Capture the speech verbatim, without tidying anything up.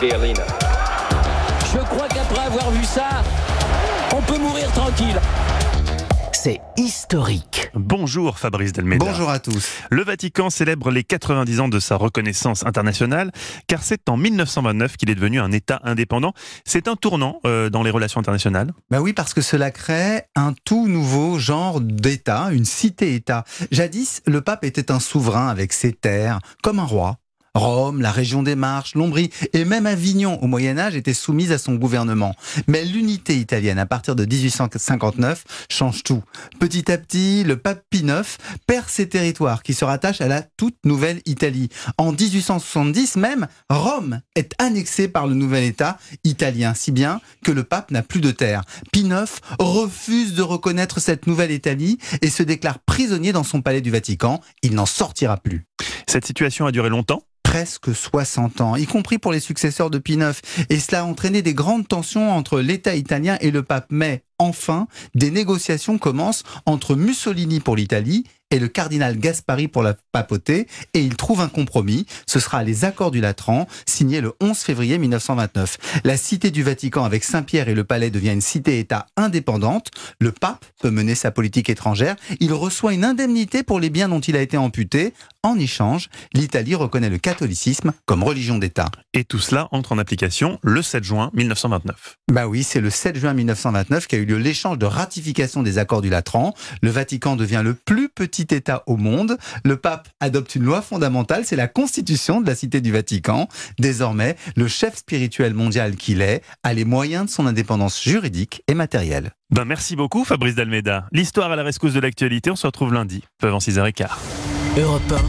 Chiellina. Je crois qu'après avoir vu ça, on peut mourir tranquille. C'est historique. Bonjour Fabrice Delmeda. Bonjour à tous. Le Vatican célèbre les quatre-vingt-dix ans de sa reconnaissance internationale, car c'est en mille neuf cent vingt-neuf qu'il est devenu un État indépendant. C'est un tournant euh, dans les relations internationales. Bah oui, parce que cela crée un tout nouveau genre d'État, une cité-État. Jadis, le pape était un souverain avec ses terres, comme un roi. Rome, la région des Marches, l'Ombrie et même Avignon au Moyen-Âge étaient soumises à son gouvernement. Mais l'unité italienne à partir de dix-huit cent cinquante-neuf change tout. Petit à petit, le pape Pie neuf perd ses territoires qui se rattachent à la toute nouvelle Italie. En dix-huit cent soixante-dix même, Rome est annexée par le nouvel État italien, si bien que le pape n'a plus de terre. Pie neuf refuse de reconnaître cette nouvelle Italie et se déclare prisonnier dans son palais du Vatican. Il n'en sortira plus. Cette situation a duré longtemps ? Presque soixante ans, y compris pour les successeurs de Pie neuf. Et cela a entraîné des grandes tensions entre l'État italien et le pape. Mais enfin, des négociations commencent entre Mussolini pour l'Italie et le cardinal Gaspari pour la papauté, et ils trouvent un compromis. Ce sera les accords du Latran, signés le onze février mille neuf cent vingt-neuf. La cité du Vatican avec Saint-Pierre et le palais devient une cité-État indépendante. Le pape peut mener sa politique étrangère. Il reçoit une indemnité pour les biens dont il a été amputé. En échange, l'Italie reconnaît le catholicisme comme religion d'État. Et tout cela entre en application le sept juin mille neuf cent vingt-neuf. Bah oui, c'est le sept juin mille neuf cent vingt-neuf qu'a eu lieu l'échange de ratification des accords du Latran. Le Vatican devient le plus petit État au monde. Le pape adopte une loi fondamentale, c'est la constitution de la Cité du Vatican. Désormais, le chef spirituel mondial qu'il est a les moyens de son indépendance juridique et matérielle. Ben merci beaucoup Fabrice Delmeda. L'histoire à la rescousse de l'actualité, on se retrouve lundi, peu avant six heures quinze. Europe un.